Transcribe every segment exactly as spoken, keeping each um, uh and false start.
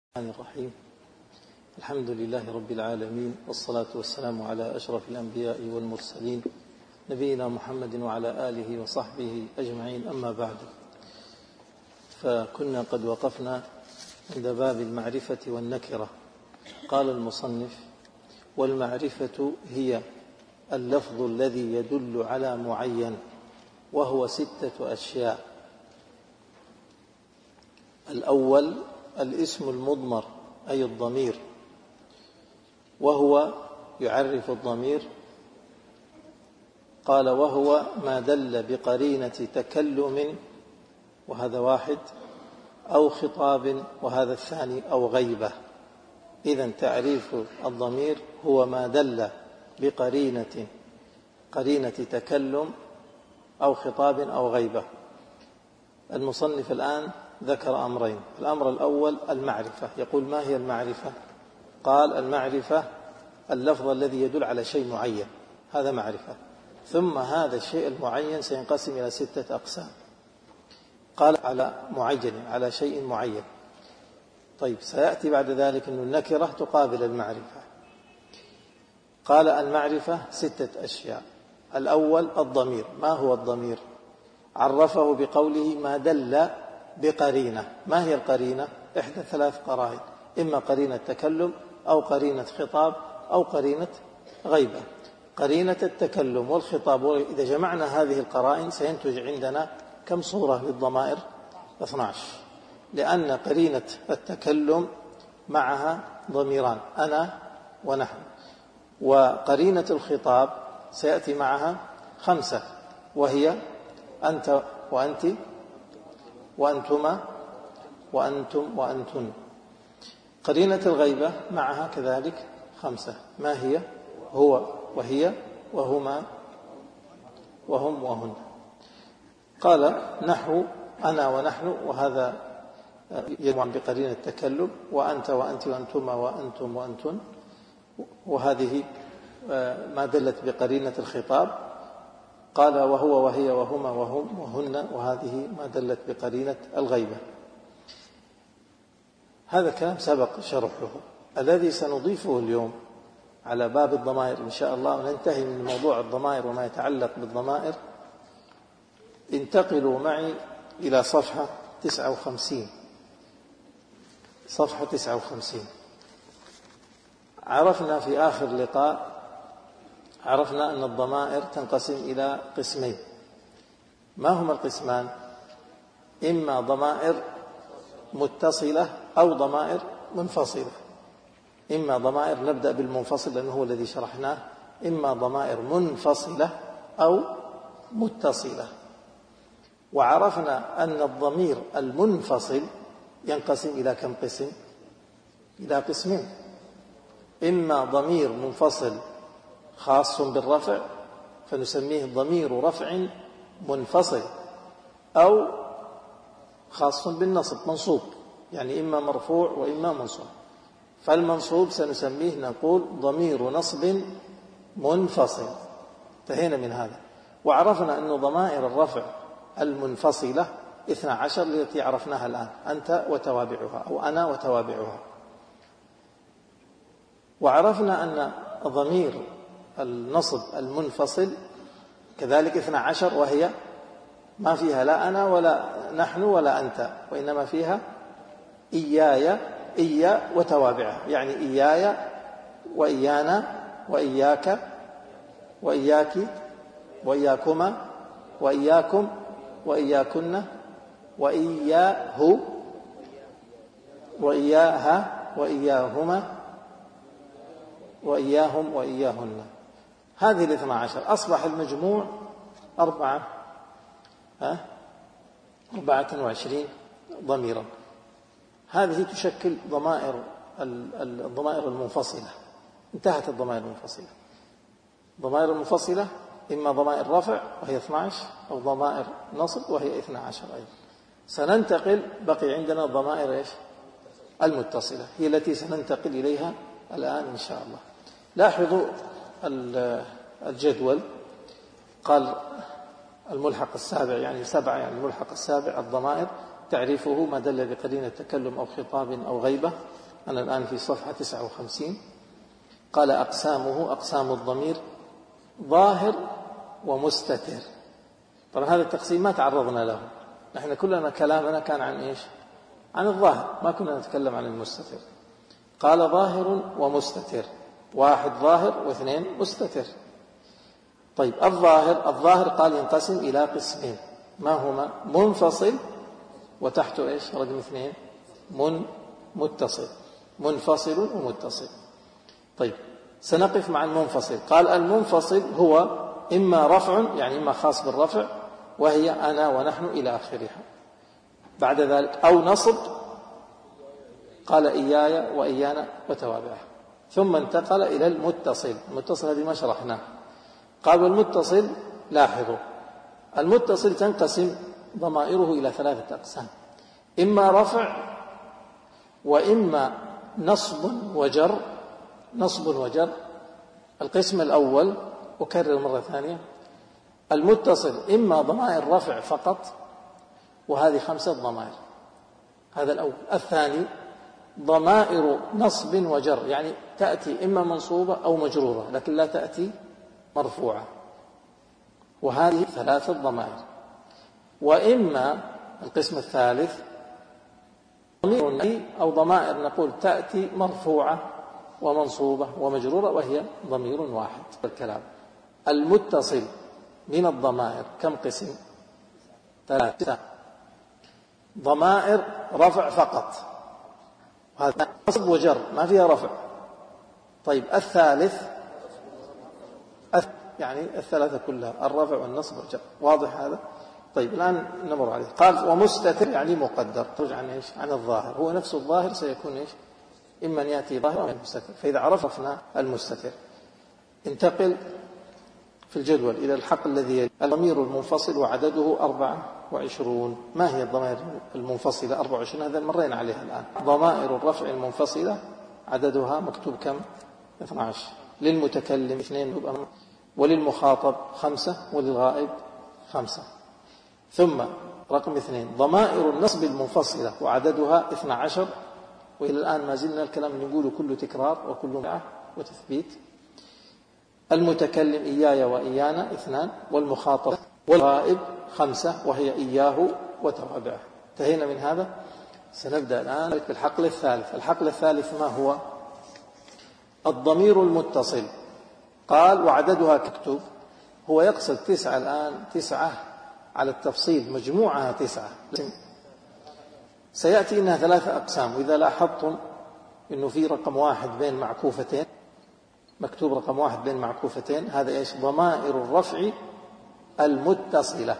الرحمن الرحيم. الحمد لله رب العالمين، والصلاة والسلام على أشرف الأنبياء والمرسلين نبينا محمد وعلى آله وصحبه أجمعين، أما بعد. فكنا قد وقفنا عند باب المعرفة والنكرة. قال المصنف: والمعرفة هي اللفظ الذي يدل على معين، وهو ستة أشياء. الأول الاسم المضمر أي الضمير، وهو يعرف الضمير. قال: وهو ما دل بقرينة تكلم، وهذا واحد، أو خطاب، وهذا الثاني، أو غيبة. إذن تعريف الضمير هو ما دل بقرينة قرينة تكلم أو خطاب أو غيبة. المصنف الآن ذكر أمرين. الأمر الأول المعرفة. يقول: ما هي المعرفة؟ قال: المعرفة اللفظ الذي يدل على شيء معين، هذا معرفة. ثم هذا الشيء المعين سينقسم إلى ستة أقسام. قال: على معين، على شيء معين. طيب، سيأتي بعد ذلك أن النكرة تقابل المعرفة. قال: المعرفة ستة أشياء. الأول الضمير. ما هو الضمير؟ عرفه بقوله ما دل بقرينة. ما هي القرينة؟ إحدى ثلاث قرائن: إما قرينة تكلم، أو قرينة خطاب، أو قرينة غيبة. قرينة التكلم والخطاب، إذا جمعنا هذه القرائن سينتج عندنا كم صورة للضمائر؟ اثنتا عشرة، لأن قرينة التكلم معها ضميران: أنا ونحن. وقرينة الخطاب سيأتي معها خمسة، وهي أنت وأنت وأنتما وأنتم وأنتن. قرينة الغيبة معها كذلك خمسة: ما هي؟ هو وهي وهما وهم وهن. قال: نحو أنا ونحن، وهذا يجمع بقرينة التكلم، وأنت وأنت وأنتما وأنتم وأنتن، وهذه ما دلت بقرينة الخطاب. قال: وهو وهي وهما وهم وهن، وهذه ما دلت بقرينة الغيبة. هذا كلام سبق شرحه. الذي سنضيفه اليوم على باب الضمائر إن شاء الله، وننتهي من موضوع الضمائر وما يتعلق بالضمائر. انتقلوا معي إلى صفحة تسعة وخمسين. صفحة تسعة وخمسين. عرفنا في آخر لقاء عرفنا أن الضمائر تنقسم إلى قسمين. ما هما القسمان؟ إما ضمائر متصلة أو ضمائر منفصلة. إما ضمائر، نبدأ بالمنفصل لأنه هو الذي شرحناه، إما ضمائر منفصلة أو متصلة. وعرفنا أن الضمير المنفصل ينقسم إلى كم قسم؟ إلى قسمين: إما ضمير منفصل خاص بالرفع فنسميه ضمير رفع منفصل، أو خاص بالنصب منصوب، يعني إما مرفوع وإما منصوب. فالمنصوب سنسميه نقول ضمير نصب منفصل. انتهينا من هذا. وعرفنا أن ضمائر الرفع المنفصلة اثنا عشر التي عرفناها الآن: أنت وتوابعها، أو أنا وتوابعها. وعرفنا أن ضمير النصب المنفصل كذلك اثنا عشر، وهي ما فيها لا أنا ولا نحن ولا أنت، وإنما فيها إياي، إيا وتوابعها، يعني إياي وإيانا وإياك وإياك وإياكما وإياكم وإياكن وإياه وإياها وإياهما وإياهم وإياهن. هذه الاثنى عشر. أصبح المجموع أربعة ها أربعة وعشرين ضميرا. هذه تشكل ضمائر الضمائر المنفصلة. انتهت الضمائر المنفصلة. ضمائر المنفصلة إما ضمائر رفع وهي اثنا عشر، أو ضمائر نصب وهي اثنا عشر أيضا. سننتقل، بقي عندنا الضمائر إيش؟ المتصلة، هي التي سننتقل إليها الآن إن شاء الله. لاحظوا الجدول. قال الملحق السابع، يعني سبعة، يعني الملحق السابع الضمائر تعريفه ما دل بقرينة تكلم أو خطاب أو غيبة. أنا الآن في صفحة تسعة وخمسين. قال أقسامه أقسام الضمير ظاهر ومستتر. طبعا هذا التقسيم ما تعرضنا له، نحن كلنا كلامنا كان عن إيش؟ عن الظاهر، ما كنا نتكلم عن المستتر. قال ظاهر ومستتر، واحد ظاهر واثنين مستتر. طيب الظاهر الظاهر قال ينقسم إلى قسمين، ما هما؟ منفصل وتحته إيش؟ رقم اثنين من متصل، منفصل ومتصل. طيب سنقف مع المنفصل. قال المنفصل هو إما رفع، يعني إما خاص بالرفع وهي أنا ونحن إلى آخرها، بعد ذلك أو نصب، قال إياي وإيانا وتوابعه، ثم انتقل إلى المتصل. المتصل هذه ما شرحناه. قال والمتصل لاحظوا المتصل تنقسم ضمائره إلى ثلاثة أقسام، إما رفع وإما نصب وجر. نصب وجر القسم الأول، أكرر مرة ثانية، المتصل إما ضمائر رفع فقط، وهذه خمسة ضمائر، هذا الأول. الثاني ضمائر نصب وجر، يعني تأتي إما منصوبة أو مجرورة لكن لا تأتي مرفوعة، وهذه ثلاثة ضمائر. وإما القسم الثالث ضمير أو ضمائر نقول تأتي مرفوعة ومنصوبة ومجرورة وهي ضمير واحد. الكلام المتصل من الضمائر كم قسم؟ ثلاثة. ضمائر رفع فقط، هذا نصب وجر ما فيها رفع. طيب الثالث يعني الثلاثة كلها الرفع والنصب والجر، واضح هذا؟ طيب الآن نمر عليه. قال ومستتر يعني مقدر، ترجع عن إيش؟ عن الظاهر، هو نفس الظاهر سيكون إيش؟ إما أن يأتي ظاهر أو مستتر. فإذا عرفنا المستتر انتقل في الجدول إلى الحق الذي يلي الضمير المنفصل وعدده أربعة وعشرون. ما هي الضمائر المنفصلة؟ أربعة وعشرين، هذا مرينا عليها الآن. ضمائر الرفع المنفصلة عددها مكتوب كم؟ اثني عشر. للمتكلم اثنين، وللمخاطب خمسة، وللغائب خمسة. ثم رقم اثنين ضمائر النصب المنفصلة وعددها اثني عشر، وإلى الآن ما زلنا الكلام اللي نقوله كله تكرار وكله معه وتثبيت. المتكلم إياي وإيانا اثنان، والمخاطب والغائب خمسة وهي إياه وتوابعه. انتهينا من هذا. سنبدأ الآن في الحقل الثالث. الحقل الثالث ما هو؟ الضمير المتصل. قال وعددها كتب، هو يقصد تسعة الآن، تسعة على التفصيل، مجموعها تسعة. سيأتي إنها ثلاثة أقسام، وإذا لاحظتم إنه في رقم واحد بين معكوفتين، مكتوب رقم واحد بين معكوفتين، هذا إيش؟ ضمائر الرفع المتصلة.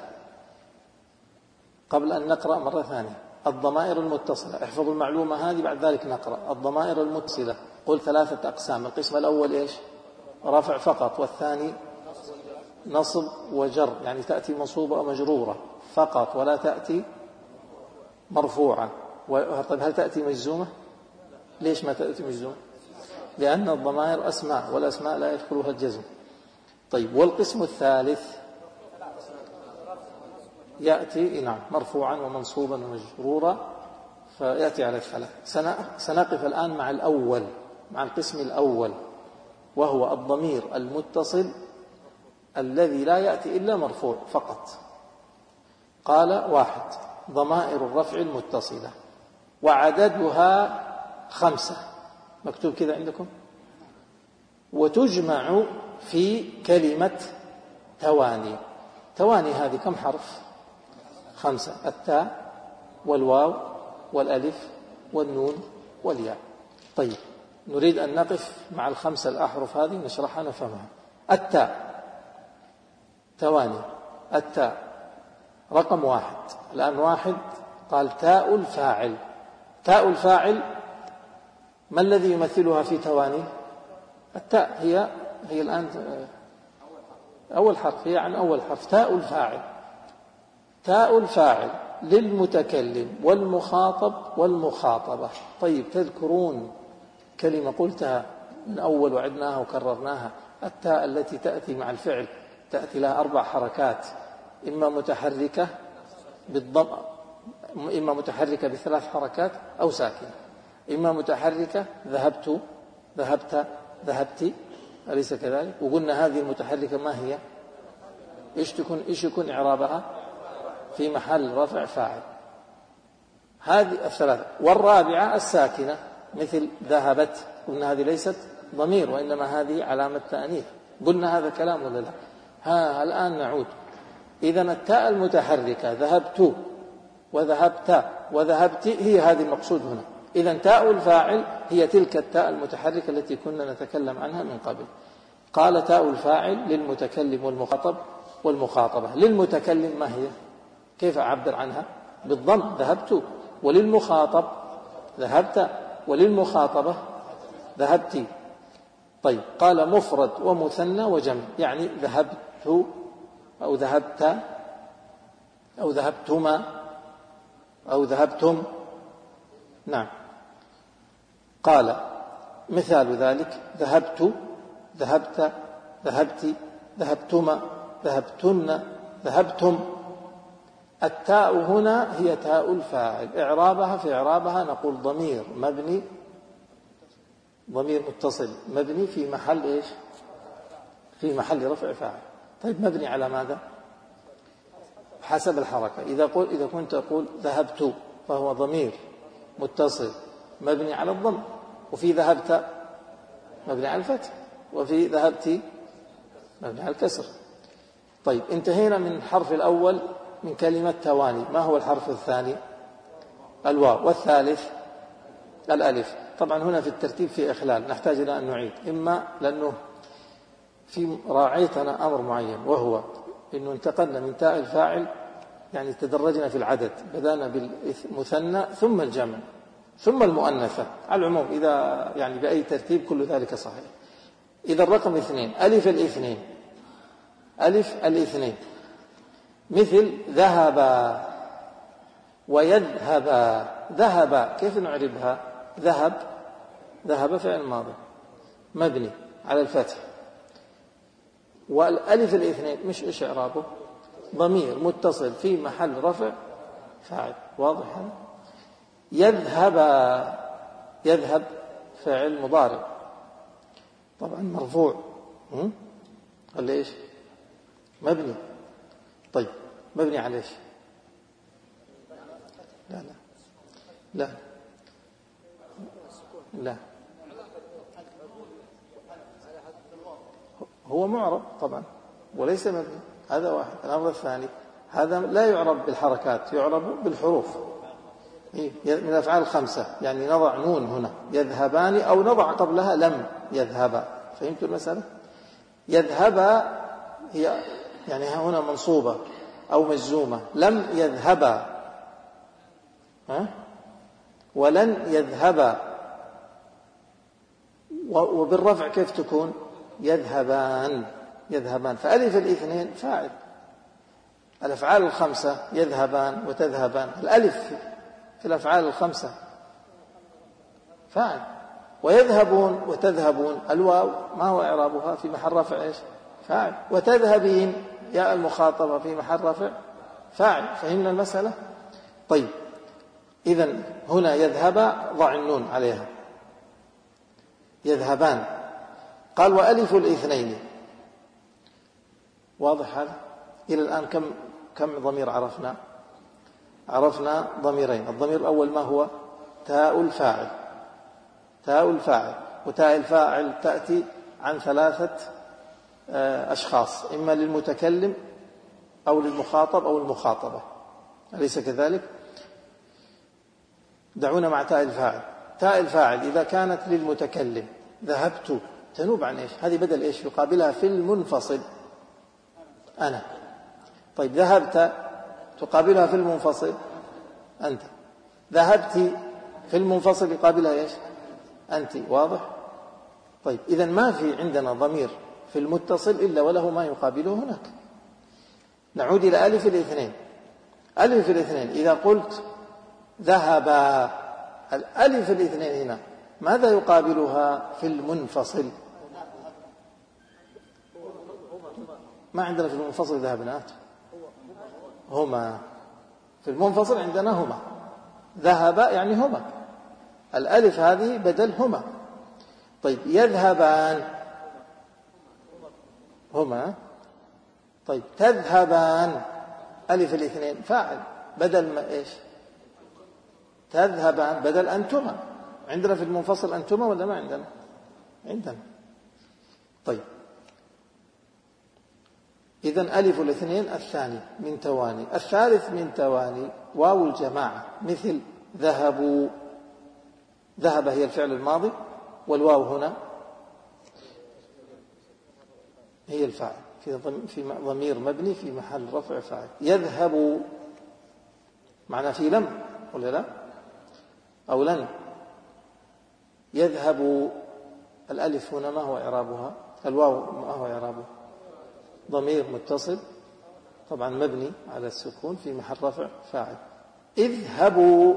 قبل أن نقرأ مرة ثانية الضمائر المتصلة، احفظوا المعلومة هذه، بعد ذلك نقرأ الضمائر المتصلة. قل ثلاثة أقسام. القسم الأول إيش؟ رفع فقط، والثاني نصب وجر، يعني تأتي منصوبة أو مجرورة فقط ولا تأتي مرفوعة. طيب هل تأتي مجزومة؟ ليش ما تأتي مجزومة؟ لأن الضمائر أسماء، والأسماء لا يدخلها الجزم. طيب والقسم الثالث يأتي نعم مرفوعا ومنصوبا ومجرورا، فيأتي على الثلاث. سنقف الآن مع الأول، مع القسم الأول، وهو الضمير المتصل الذي لا يأتي إلا مرفوع فقط. قال واحد ضمائر الرفع المتصلة وعددها خمسة، مكتوب كذا عندكم، وتجمع في كلمة تواني. تواني هذه كم حرف؟ خمسة، التاء والواو والألف والنون والياء. طيب نريد أن نقف مع الخمسة الأحرف هذه نشرحها نفهمها. التاء تواني، التاء رقم واحد. الآن واحد قال تاء الفاعل. تاء الفاعل ما الذي يمثلها في تواني؟ التاء هي هي الآن أول حرف، هي عن أول حرف. تاء الفاعل، تاء الفاعل للمتكلم والمخاطب والمخاطبة. طيب تذكرون كلمة قلتها من أول وعدناها وكررناها، التاء التي تأتي مع الفعل تأتي لها أربع حركات، إما متحركة بالضم، إما متحركة بثلاث حركات أو ساكنة. إما متحركة ذهبت ذهبت ذهبت، أليس كذلك؟ وقلنا هذه المتحركة ما هي؟ إيش تكون إيش يكون إعرابها؟ في محل رفع فاعل. هذه الثلاثة. والرابعة الساكنة مثل ذهبت، قلنا هذه ليست ضمير وإنما هذه علامة تأنيث. قلنا هذا كلام ولا لا؟ ها الآن نعود. إذن التاء المتحركة ذهبت وذهبت وذهبت هي هذه المقصود هنا. إذن تاء الفاعل هي تلك التاء المتحركة التي كنا نتكلم عنها من قبل. قال تاء الفاعل للمتكلم والمخاطب والمخاطبة. للمتكلم ما هي؟ كيف أعبر عنها؟ بالضم ذهبت. وللمخاطب ذهبت، وللمخاطبة ذهبت. طيب قال مفرد ومثنى وجمع، يعني ذهبت أو ذهبت أو ذهبتما أو ذهبتم. نعم. قال مثال ذلك ذهبت ذهبت ذهبت ذهبتما ذهبتن ذهبتم. التاء هنا هي تاء الفاعل. إعرابها في إعرابها نقول ضمير مبني، ضمير متصل مبني في محل إيش؟ في محل رفع فاعل. طيب مبني على ماذا؟ حسب الحركة. إذا قل إذا كنت أقول ذهبت فهو ضمير متصل مبني على الضم، وفي ذهبت مبني على الفتح، وفي ذهبت مبني على الكسر. طيب انتهينا من الحرف الأول من كلمة تواني. ما هو الحرف الثاني؟ الواو. والثالث الألف. طبعا هنا في الترتيب في إخلال، نحتاج إلى أن نعيد، إما لأنه في راعيتنا أمر معين، وهو إنه انتقلنا من تاء الفاعل، يعني تدرجنا في العدد، بدأنا بالمثنى ثم الجمع ثم المؤنثة. على العموم إذا يعني بأي ترتيب كل ذلك صحيح. إذا الرقم اثنين ألف الاثنين، ألف الاثنين مثل ذهب ويذهب. ذهب كيف نعربها؟ ذهب ذهب فعل ماضي مبني على الفتح، والألف الاثنين مش إيش إعرابه؟ ضمير متصل في محل رفع فاعل. واضح هذا؟ يذهب يذهب فعل مضارع طبعا مرفوع ولا إيش؟ مبني. طيب مبني على إيش؟ لا لا لا لا هو معرب طبعا وليس مبني. هذا واحد. الأمر الثاني هذا لا يعرب بالحركات، يعرب بالحروف من الأفعال الخمسة. يعني نضع نون هنا يذهبان، أو نضع قبلها لم يذهبا. فهمتوا المسألة؟ يذهبا هي يعني هنا منصوبة أو مجزومة. لم يذهبا ها؟ ولن يذهبا. وبالرفع كيف تكون؟ يذهبان يذهبان. فألف الاثنين فاعل. الأفعال الخمسة يذهبان وتذهبان، الألف في الأفعال الخمسة فاعل. ويذهبون وتذهبون، الواو ما هو إعرابها؟ في محل رفع إيش؟ فاعل. وتذهبين ياء المخاطبة في محل رفع فاعل. فهمنا المسألة؟ طيب إذن هنا يذهب ضع النون عليها يذهبان. قال وألف الاثنين. واضح هذا؟ إلى الآن كم كم ضمير عرفنا؟ عرفنا ضميرين. الضمير الأول ما هو؟ تاء الفاعل. تاء الفاعل. وتاء الفاعل تأتي عن ثلاثة أشخاص، إما للمتكلم أو للمخاطب أو المخاطبة، أليس كذلك؟ دعونا مع تاء الفاعل. تاء الفاعل إذا كانت للمتكلم ذهبت تنوب عن إيش؟ هذه بدل إيش؟ يقابلها في المنفصل أنا. طيب ذهبت تقابلها في المنفصل أنت. ذهبت في المنفصل يقابلها إيش؟ أنت. واضح؟ طيب إذن ما في عندنا ضمير في المتصل إلا وله ما يقابله هناك. نعود إلى ألف الاثنين. ألف الاثنين إذا قلت ذهب، الألف الاثنين هنا ماذا يقابلها في المنفصل؟ ما عندنا في المنفصل ذهبنات، هما. في المنفصل عندنا هما. ذهب يعني هما، الألف هذه بدل هما. طيب يذهبان هما. طيب تذهبان ألف الاثنين فاعل بدل ما إيش؟ تذهبان بدل أنتما. عندنا في المنفصل أنتما ولا ما عندنا؟ عندنا. طيب إذن ألف الاثنين الثاني من تواني. الثالث من تواني واو الجماعة مثل ذهبوا. ذهب هي الفعل الماضي والواو هنا هي الفاعل في ضمير مبني في محل رفع فاعل. يذهب معنى في لم ولا لا أو لن. يذهب الألف هنا ما هو إعرابها؟ الواو ما هو إعرابه؟ ضمير متصل طبعا مبني على السكون في محل رفع فاعل. اذهبوا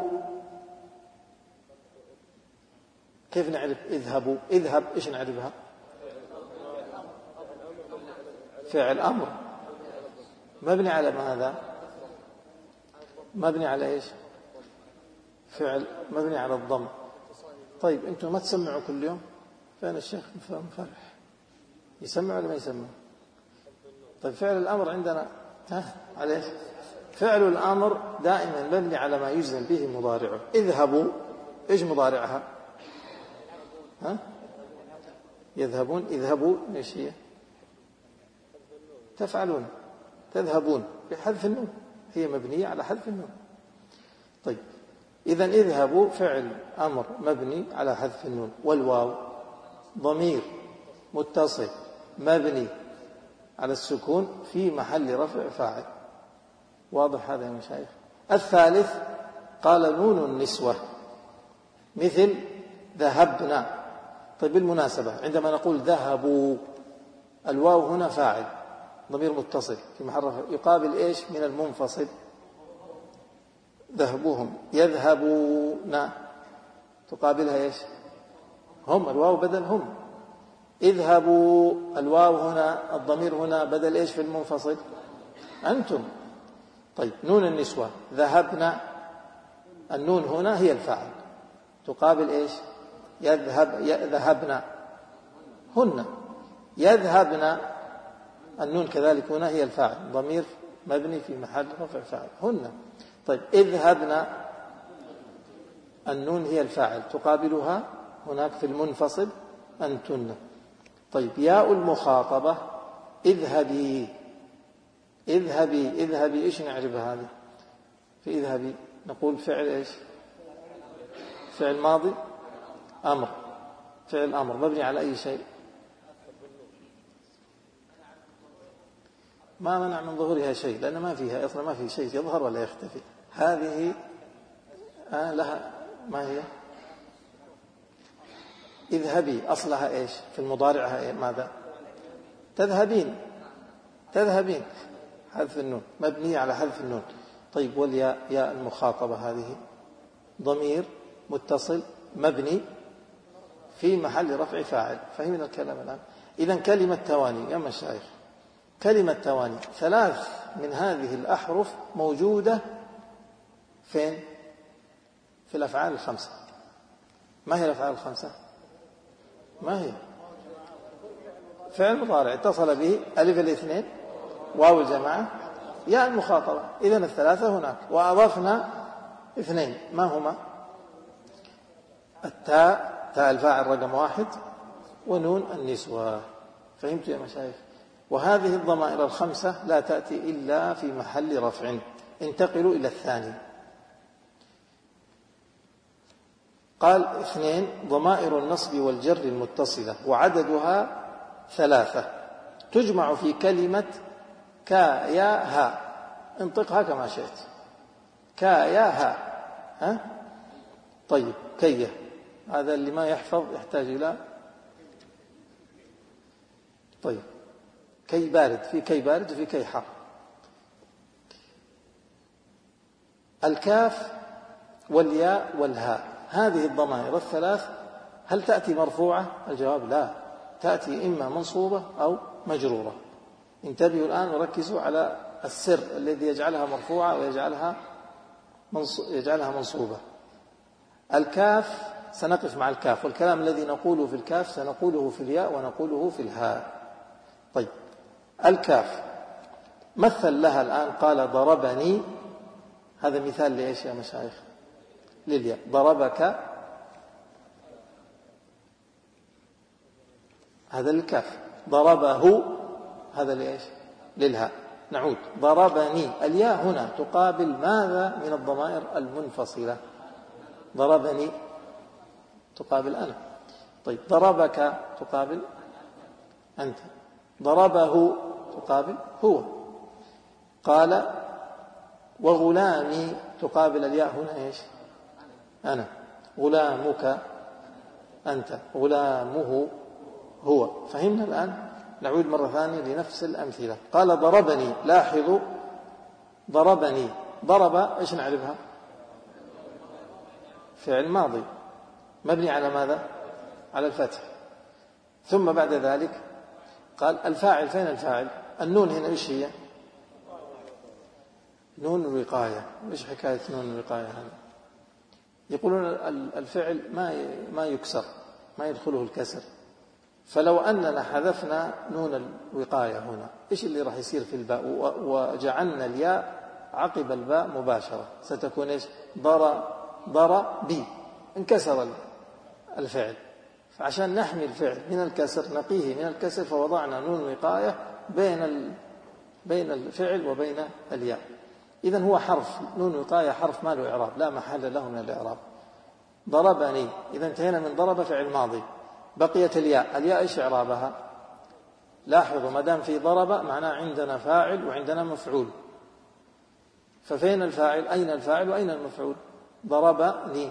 كيف نعرف اذهبوا؟ اذهب إيش نعرفها؟ فعل أمر مبني على ماذا؟ مبني على إيش؟ فعل مبني على الضم. طيب أنتم ما تسمعوا كل يوم؟ فين الشيخ مفرح يسمع ولا ما يسمع؟ طيب فعل الأمر عندنا ها على إيش؟ فعل الأمر دائما مبني على ما يجزم به مضارعه. اذهبوا إيش مضارعها؟ ها؟ يذهبون. اذهبوا إيش هي؟ تفعلون. تذهبون بحذف النون هي مبنية على حذف النون. طيب إذن اذهبوا فعل أمر مبني على حذف النون والواو ضمير متصل مبني على السكون في محل رفع فاعل. واضح هذا يا مشايخ؟ الثالث قال نون النسوة مثل ذهبنا. طيب بالمناسبة عندما نقول ذهبوا الواو هنا فاعل ضمير متصل في محل رفع يقابل إيش من المنفصل؟ ذهبوهم. يذهبون تقابلها إيش؟ هم. الواو بدل هم. اذهبوا الواو هنا الضمير هنا بدل إيش في المنفصل؟ أنتم. طيب نون النسوة ذهبنا النون هنا هي الفاعل تقابل إيش؟ يذهب ذهبنا هن. يذهبنا النون كذلك هنا هي الفاعل ضمير مبني في محل رفع فاعل هن. طيب اذهبنا النون هي الفاعل تقابلها هناك في المنفصل أنتن. طيب ياء المخاطبة اذهبي. اذهبي اذهبي إيش نعرف هذه؟ في اذهبي نقول فعل إيش؟ فعل ماضي أمر. فعل أمر مبني على أي شيء؟ ما منع من ظهورها شيء لأن ما فيها أصلا ما في شيء يظهر ولا يختفي. هذه آه لها ما هي؟ اذهبي أصلها إيش في المضارع إيه؟ ماذا؟ تذهبين. تذهبين حذف النون مبنية على حذف النون. طيب والياء ياء المخاطبة هذه ضمير متصل مبني في محل رفع فاعل. فهمنا الكلام الآن؟ إذن كلمة تواني يا مشايخ كلمة تواني ثلاث من هذه الأحرف موجودة فين؟ في الأفعال الخمسة. ما هي الأفعال الخمسة؟ ما هي؟ فعل مضارع اتصل به ألف الاثنين واو الجماعة ياء المخاطبة. إذن الثلاثة هناك وأضفنا اثنين ما هما؟ التاء تاء الفاعل رقم واحد ونون النسوة. فهمت يا مشايخ؟ وهذه الضمائر الخمسة لا تأتي إلا في محل رفع. انتقلوا إلى الثاني. قال اثنين ضمائر النصب والجر المتصلة وعددها ثلاثة تجمع في كلمة كا يا ها. انطقها كما شئت. كا يا ها. ها؟ طيب كيه هذا اللي ما يحفظ يحتاج إلى طيب كي بارد في كي بارد وفي كي حر. الكاف والياء والهاء هذه الضمائر الثلاث هل تأتي مرفوعة؟ الجواب لا تأتي إما منصوبة أو مجرورة. انتبهوا الآن وركزوا على السر الذي يجعلها مرفوعة ويجعلها يجعلها منصوبة. الكاف سنقف مع الكاف، والكلام الذي نقوله في الكاف سنقوله في الياء ونقوله في الهاء. طيب الكاف مثل لها الآن قال ضربني، هذا مثال لإيش يا مشايخ؟ للياء. ضربك هذا للكاف، ضربه هذا لإيش؟ للهاء. نعود. ضربني، الياء هنا تقابل ماذا من الضمائر المنفصلة؟ ضربني تقابل أنا. طيب ضربك تقابل أنت، ضربه تقابل هو. قال وغلامي تقابل الياء هنا إيش؟ أنا. غلامك أنت، غلامه هو. فهمنا الآن؟ نعود مرة ثانية لنفس الأمثلة. قال ضربني، لاحظوا ضربني، ضرب إيش نعرفها؟ فعل ماضي مبني على ماذا؟ على الفتح. ثم بعد ذلك قال الفاعل، فين الفاعل؟ النون هنا إيش هي؟ نون الوقاية. إيش حكاية نون الوقاية هذا؟ يقولون الفعل ما ما يكسر، ما يدخله الكسر، فلو أننا حذفنا نون الوقاية هنا إيش اللي راح يصير في الباء؟ وجعلنا الياء عقب الباء مباشرة، ستكون إيش؟ ضر ضربي، انكسر الفعل. فعشان نحمي الفعل من الكسر، نقيه من الكسر، فوضعنا نون وقاية بين بين الفعل وبين الياء. إذن هو حرف، نون وقاية حرف ما له إعراب، لا محل له من الإعراب. ضربني، إذا انتهينا من ضرب فعل ماضي، بقيت الياء. الياء إيش إعرابها؟ لاحظوا ما دام في ضرب معناه عندنا فاعل وعندنا مفعول، ففين الفاعل؟ أين الفاعل وأين المفعول؟ ضربني،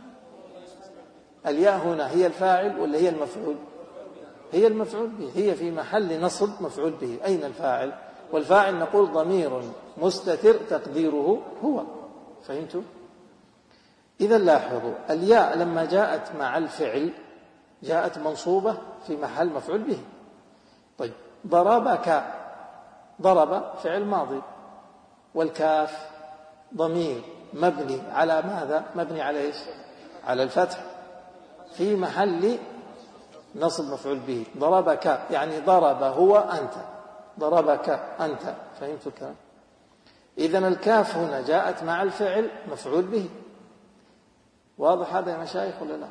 الياء هنا هي الفاعل ولا هي المفعول؟ هي المفعول به، هي في محل نصب مفعول به. أين الفاعل؟ والفاعل نقول ضمير مستتر تقديره هو. فهمتوا؟ إذا لاحظوا الياء لما جاءت مع الفعل جاءت منصوبة في محل مفعول به. طيب ضربك، ضرب فعل ماضي، والكاف ضمير مبني على ماذا؟ مبني على إيش؟ على الفتح في محل نصب مفعول به. ضربك يعني ضرب هو أنت، ضربك أنت. فهمت الكلام؟ إذن الكاف هنا جاءت مع الفعل مفعول به. واضح هذا يا مشايخ ولا لا؟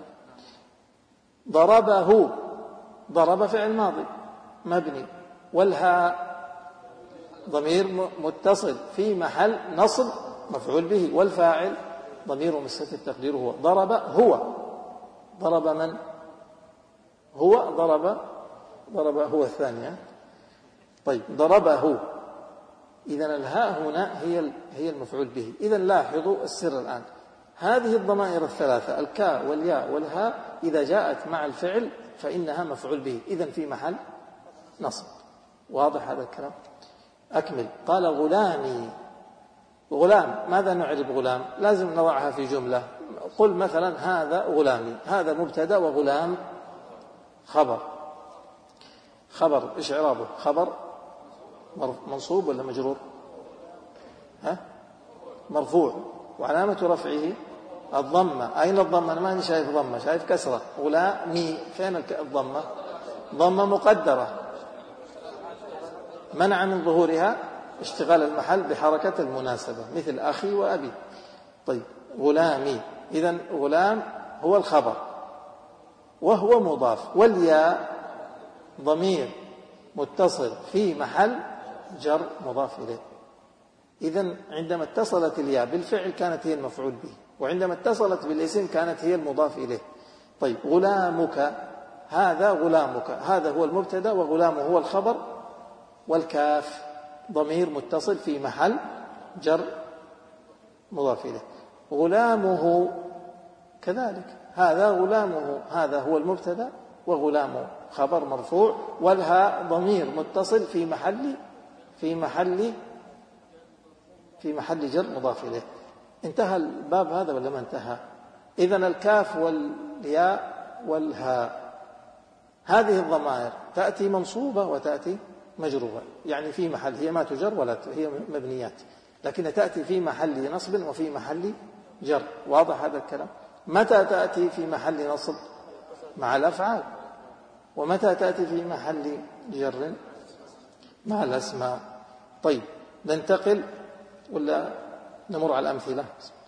ضربه، ضرب فعل ماضي مبني، والهاء ضمير متصل في محل نصب مفعول به، والفاعل ضمير مستتر تقديره هو. ضرب هو، ضرب من؟ هو ضرب، ضرب هو الثانية. طيب ضربه، إذن الهاء هنا هي هي المفعول به. إذن لاحظوا السر الآن، هذه الضمائر الثلاثة الكاء والياء والهاء إذا جاءت مع الفعل فإنها مفعول به، إذن في محل نصب. واضح هذا الكلام؟ أكمل. قال غلامي، غلام ماذا نعرب غلام؟ لازم نضعها في جملة. قل مثلا هذا غلامي، هذا مبتدأ وغلام خبر. خبر إيش إعرابه؟ خبر منصوب ولا مجرور؟ ها؟ مرفوع، وعلامة رفعه الضمة. أين الضمة؟ أنا ماني شايف ضمة، شايف كسرة. غلامي، فين الضمة؟ ضمة مقدرة منع من ظهورها اشتغال المحل بحركة المناسبة مثل أخي وأبي. طيب غلامي، إذن غلام هو الخبر وهو مضاف، والياء ضمير متصل في محل جر مضاف إليه. إذن عندما اتصلت الياء بالفعل كانت هي المفعول به، وعندما اتصلت بالاسم كانت هي المضاف إليه. طيب غلامك، هذا غلامك، هذا هو المبتدأ وغلامه هو الخبر، والكاف ضمير متصل في محل جر مضاف إليه. غلامه كذلك، هذا غلامه، هذا هو المبتدأ وغلامه خبر مرفوع، والهاء ضمير متصل في محل في محل في محل جر مضاف إليه. انتهى الباب هذا ولا ما انتهى؟ إذن الكاف والياء والهاء هذه الضمائر تأتي منصوبة وتأتي مجرورة، يعني في محل، هي ما تجر ولا هي مبنيات، لكن تأتي في محل نصب وفي محل جر. واضح هذا الكلام؟ متى تأتي في محل نصب؟ مع الأفعال. ومتى تأتي في محل جر؟ مع الأسماء. طيب ننتقل ولا نمر على الأمثلة؟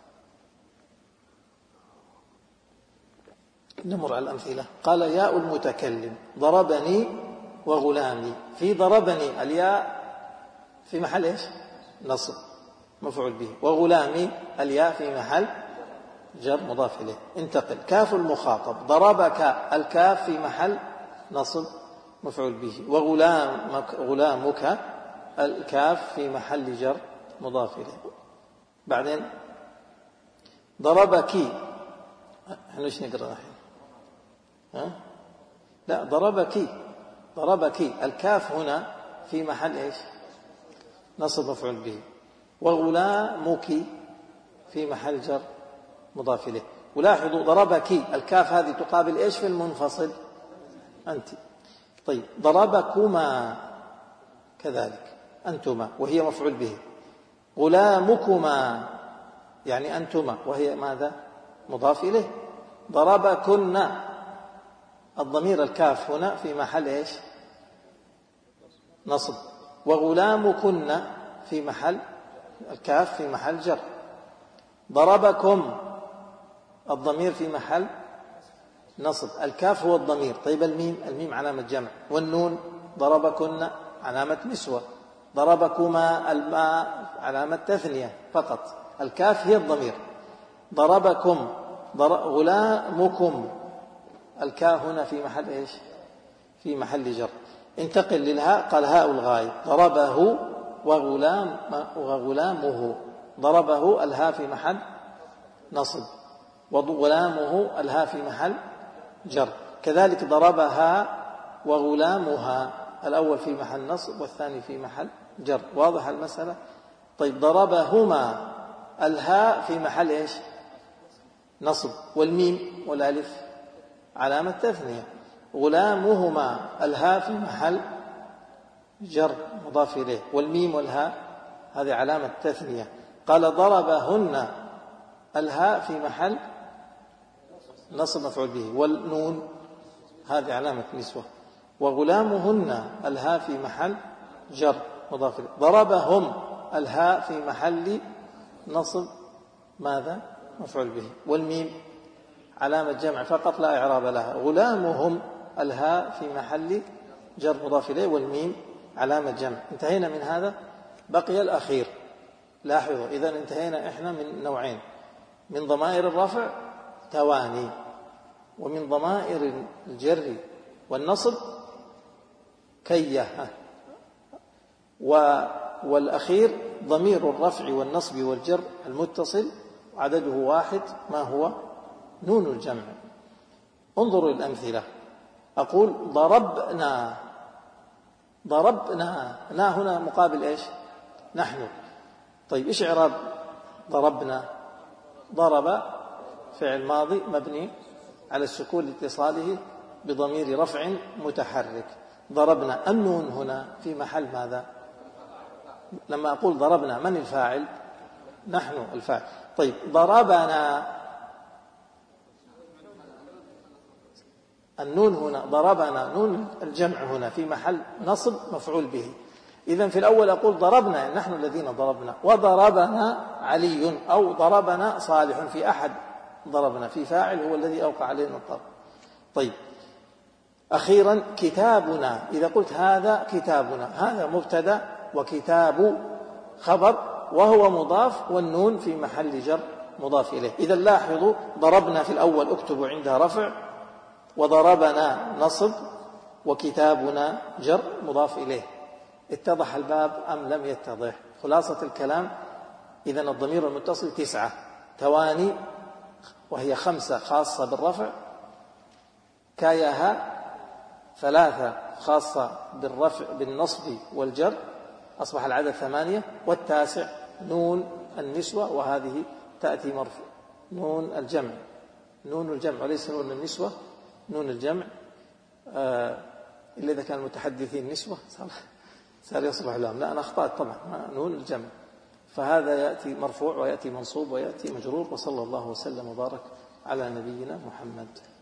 نمر على الأمثلة. قال ياء المتكلم ضربني وغلامي. في ضربني الياء في محل إيش؟ نصب مفعول به. وغلامي الياء في محل جر مضاف إليه. انتقل. كاف المخاطب ضربك الكاف في محل نصب مفعول به. وغلامك غلامك الكاف في محل جر مضاف إليه. بعدين ضربك احنا ايش نقرأ الحين؟ ها؟ لا ضربك ضربك الكاف هنا في محل ايش؟ نصب مفعول به. وغلامك في محل جر مضاف إليه. ولاحظوا ضربك الكاف هذه تقابل ايش في المنفصل؟ أنت. طيب ضربكما كذلك أنتما وهي مفعول به. غلامكما يعني أنتما وهي ماذا؟ مضاف إليه. ضربكن الضمير الكاف هنا في محل ايش؟ نصب. وغلامكن في محل الكاف في محل جر. ضربكم الضمير في محل نصب. الكاف هو الضمير. طيب الميم الميم علامة جمع. والنون ضربكن علامة نسوة. ضربكما الماء علامة تثنية فقط. الكاف هي الضمير. ضربكم ضر... غلامكم الكاف هنا في محل ايش؟ في محل جر. انتقل للهاء. قال هاء الغاية ضربه وغلام وغلامه. ضربه الهاء في محل نصب. وغلامه الهاء في محل جر. كذلك ضربها وغلامها الأول في محل نصب والثاني في محل جر. واضح المسألة؟ طيب ضربهما الهاء في محل ايش؟ نصب. والميم والالف علامة تثنية. غلامهما الهاء في محل جر مضاف إليه. والميم والهاء هذه علامة تثنية. قال ضربهن الهاء في محل نصب مفعول به. والنون هذه علامة نسوة. وغلامهن الهاء في محل جر مضاف إليه. ضربهم الهاء في محل نصب ماذا؟ مفعول به. والميم علامة جمع فقط لا إعراب لها. غلامهم الهاء في محل جر مضاف إليه. والميم علامة جمع. انتهينا من هذا. بقي الأخير. لاحظوا إذا انتهينا إحنا من نوعين: من ضمائر الرفع تواني، ومن ضمائر الجر والنصب كيه، والأخير ضمير الرفع والنصب والجر المتصل عدده واحد ما هو نون الجمع. انظروا الأمثلة. أقول ضربنا ضربنا نا هنا مقابل إيش؟ نحن. طيب إيش إعراب ضربنا؟ ضرب فعل ماضي مبني على السكون لاتصاله بضمير رفع متحرك. ضربنا النون هنا في محل ماذا؟ لما أقول ضربنا من الفاعل؟ نحن الفاعل. طيب ضربنا النون هنا ضربنا نون الجمع هنا في محل نصب مفعول به. إذن في الأول أقول ضربنا نحن الذين ضربنا، وضربنا علي أو ضربنا صالح. في أحد ضربنا في فاعل هو الذي أوقع علينا الضرب. طيب أخيرا كتابنا. إذا قلت هذا كتابنا هذا مبتدأ وكتاب خبر وهو مضاف والنون في محل جر مضاف إليه. إذا لاحظوا ضربنا في الأول اكتبوا عندها رفع، وضربنا نصب، وكتابنا جر مضاف إليه. اتضح الباب أم لم يتضح؟ خلاصة الكلام إذن الضمير المتصل تسعة تواني وهي خمسة خاصة بالرفع، كاياها ثلاثة خاصة بالرفع بالنصب والجر أصبح العدد ثمانية، والتاسع نون النسوة وهذه تأتي مرفوع نون الجمع نون الجمع وليس نون النسوة نون الجمع آه إلا إذا كان المتحدثين نسوة صار يصبح لهم. لا أنا أخطأت طبعا نون الجمع. فهذا يأتي مرفوع ويأتي منصوب ويأتي مجرور. وصلى الله وسلم وبارك على نبينا محمد.